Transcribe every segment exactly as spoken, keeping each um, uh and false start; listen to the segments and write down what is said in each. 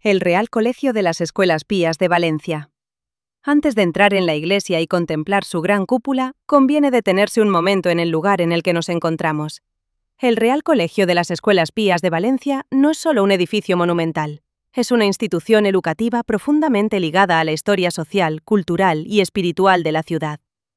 El Real Colegio de las Escuelas Pías de Valencia. Antes de entrar en la iglesia y contemplar su gran cúpula, conviene detenerse un momento en el lugar en el que nos encontramos. El Real Colegio de las Escuelas Pías de Valencia no es solo un edificio monumental, es una institución educativa profundamente ligada a la historia social, cultural y espiritual de la ciudad.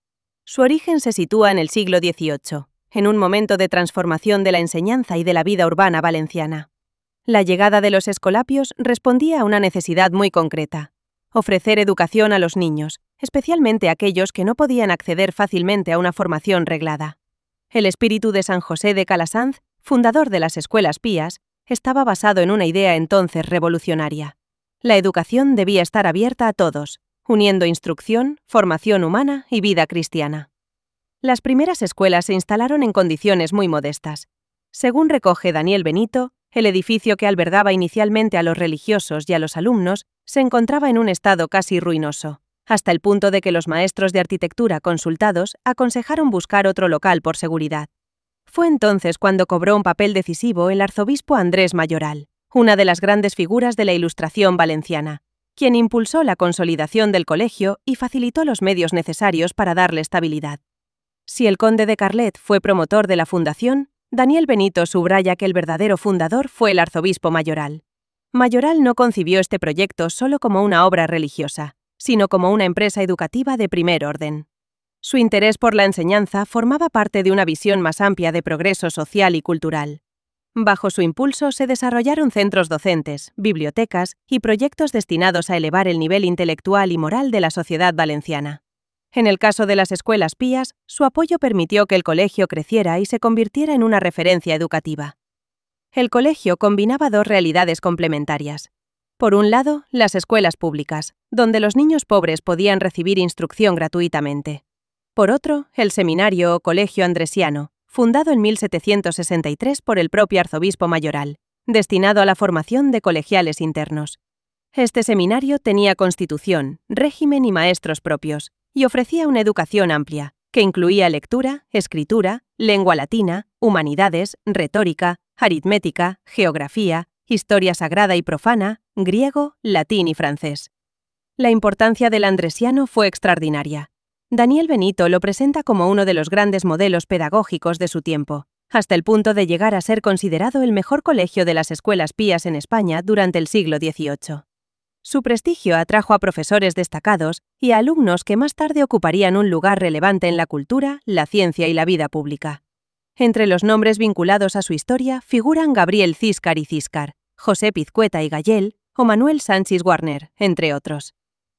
Su origen se sitúa en el siglo dieciocho, en un momento de transformación de la enseñanza y de la vida urbana valenciana. La llegada de los escolapios respondía a una necesidad muy concreta: ofrecer educación a los niños, especialmente aquellos que no podían acceder fácilmente a una formación reglada. El espíritu de San José de Calasanz, fundador de las Escuelas Pías, estaba basado en una idea entonces revolucionaria. La educación debía estar abierta a todos, uniendo instrucción, formación humana y vida cristiana. Las primeras escuelas se instalaron en condiciones muy modestas. Según recoge Daniel Benito, el edificio que albergaba inicialmente a los religiosos y a los alumnos se encontraba en un estado casi ruinoso, hasta el punto de que los maestros de arquitectura consultados aconsejaron buscar otro local por seguridad. Fue entonces cuando cobró un papel decisivo el arzobispo Andrés Mayoral, una de las grandes figuras de la Ilustración valenciana, quien impulsó la consolidación del colegio y facilitó los medios necesarios para darle estabilidad. Si el conde de Carlet fue promotor de la fundación, Daniel Benito subraya que el verdadero fundador fue el arzobispo Mayoral. Mayoral no concibió este proyecto solo como una obra religiosa, sino como una empresa educativa de primer orden. Su interés por la enseñanza formaba parte de una visión más amplia de progreso social y cultural. Bajo su impulso se desarrollaron centros docentes, bibliotecas y proyectos destinados a elevar el nivel intelectual y moral de la sociedad valenciana. En el caso de las escuelas pías, su apoyo permitió que el colegio creciera y se convirtiera en una referencia educativa. El colegio combinaba dos realidades complementarias. Por un lado, las escuelas públicas, donde los niños pobres podían recibir instrucción gratuitamente. Por otro, el seminario o colegio andresiano, fundado en mil setecientos sesenta y tres por el propio arzobispo Mayoral, destinado a la formación de colegiales internos. Este seminario tenía constitución, régimen y maestros propios, y ofrecía una educación amplia, que incluía lectura, escritura, lengua latina, humanidades, retórica, aritmética, geografía, historia sagrada y profana, griego, latín y francés. La importancia del andresiano fue extraordinaria. Daniel Benito lo presenta como uno de los grandes modelos pedagógicos de su tiempo, hasta el punto de llegar a ser considerado el mejor colegio de las escuelas pías en España durante el siglo dieciocho. Su prestigio atrajo a profesores destacados y a alumnos que más tarde ocuparían un lugar relevante en la cultura, la ciencia y la vida pública. Entre los nombres vinculados a su historia figuran Gabriel Císcar y Císcar, José Pizcueta y Gallel o Manuel Sanchis Guarner, entre otros.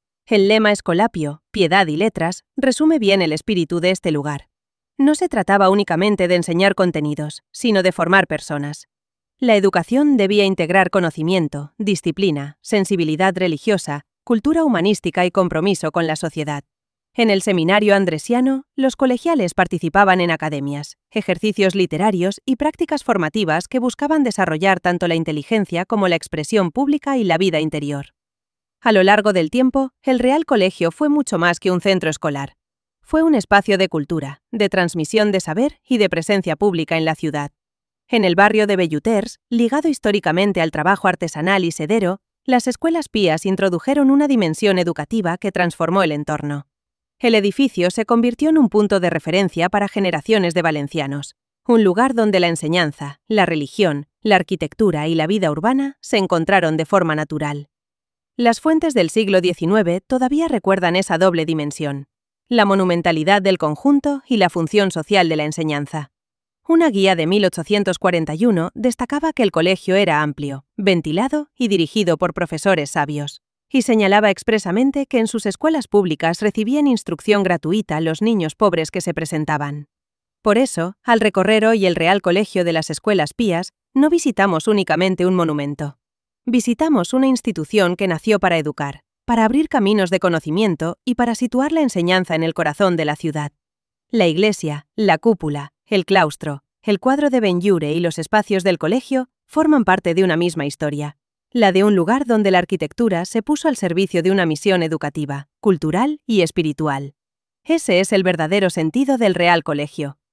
El lema Escolapio, piedad y letras, resume bien el espíritu de este lugar. No se trataba únicamente de enseñar contenidos, sino de formar personas. La educación debía integrar conocimiento, disciplina, sensibilidad religiosa, cultura humanística y compromiso con la sociedad. En el seminario andresiano, los colegiales participaban en academias, ejercicios literarios y prácticas formativas que buscaban desarrollar tanto la inteligencia como la expresión pública y la vida interior. A lo largo del tiempo, el Real Colegio fue mucho más que un centro escolar. Fue un espacio de cultura, de transmisión de saber y de presencia pública en la ciudad. En el barrio de Belluters, ligado históricamente al trabajo artesanal y sedero, las escuelas pías introdujeron una dimensión educativa que transformó el entorno. El edificio se convirtió en un punto de referencia para generaciones de valencianos, un lugar donde la enseñanza, la religión, la arquitectura y la vida urbana se encontraron de forma natural. Las fuentes del siglo diecinueve todavía recuerdan esa doble dimensión: la monumentalidad del conjunto y la función social de la enseñanza. Una guía de mil ochocientos cuarenta y uno destacaba que el colegio era amplio, ventilado y dirigido por profesores sabios, y señalaba expresamente que en sus escuelas públicas recibían instrucción gratuita los niños pobres que se presentaban. Por eso, al recorrer hoy el Real Colegio de las Escuelas Pías, no visitamos únicamente un monumento. Visitamos una institución que nació para educar, para abrir caminos de conocimiento y para situar la enseñanza en el corazón de la ciudad. La iglesia, la cúpula, el claustro, el cuadro de Benlliure y los espacios del colegio forman parte de una misma historia, la de un lugar donde la arquitectura se puso al servicio de una misión educativa, cultural y espiritual. Ese es el verdadero sentido del Real Colegio,